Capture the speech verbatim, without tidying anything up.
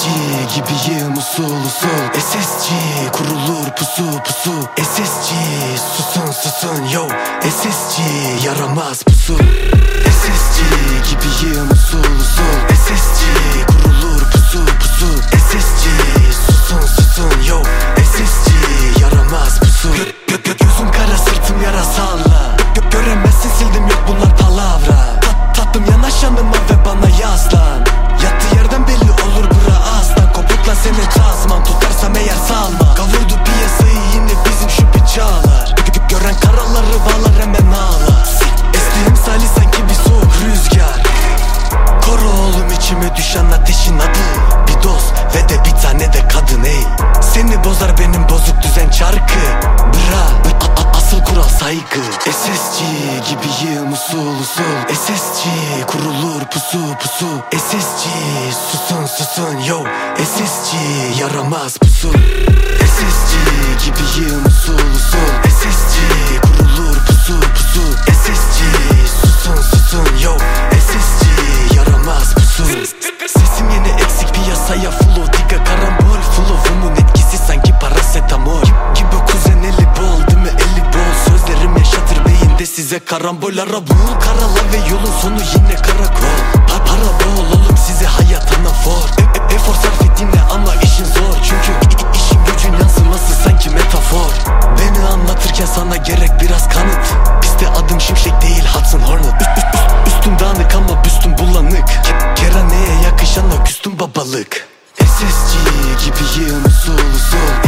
G gibiyim usul usul. S S G kurulur pusu pusu. S S G susun susun yo. S S G yaramaz pusu. S S G gibiyim usul usul. S S G kurulur pusu pusu. S S G susun susun yo. S S G yaramaz pusu. Gö gö gö gözüm kara sırtım yarasalla. Gö gö göremezsin sildim yok bunlar palavra. Tat tattım yanaş yanıma ve bana yaslan. Yattığı yerden belli olur bura aslan. Kopukla senin tasman tutarsam eğer salma. Kavurdu piyasayı yine bizim şu bıçağlar. Gö gö gören karaları bağlar hemen ağlar. Estiğim salih sanki bir soğuk rüzgar. Koru oğlum içime düşen ateşin adı. Bir dost ve de bir tane de kadın ey. Seni bozar benim bozuk düzen çarkı. Bra asıl kural saygı. S S G gibiyim usul usul. S S G kurulur pusu pusu. S S G susun susun yo. S S G yaramaz pusu. S S G gibiyim usul usul. S S G kurulur pusu pusu. S S G susun susun yo. S S G yaramaz pusu. Sesim yine eksik piyasaya full of diga karambol. Flow'umun etkisi sanki parasetamol. Gibi kuzen eli bol değil mi eli bol. Sözlerim yaşatır beyinde size karambol. Ara bul karala ve yolun sonu yine karakol. Pa para bol oğlum size hayat anafor. E e efor sarf et yine ama işin zor. Çünkü işin gücün yansıması sanki metafor. Beni anlatırken sana gerek biraz kanıt. Bizde adım şimşek değil Hudson Hornet. Üst, üst, üst, üstüm dağınık ama büstüm bulanık. Ke Keraneye yakışan o küstüm babalık. S S G gibiyim usul usul.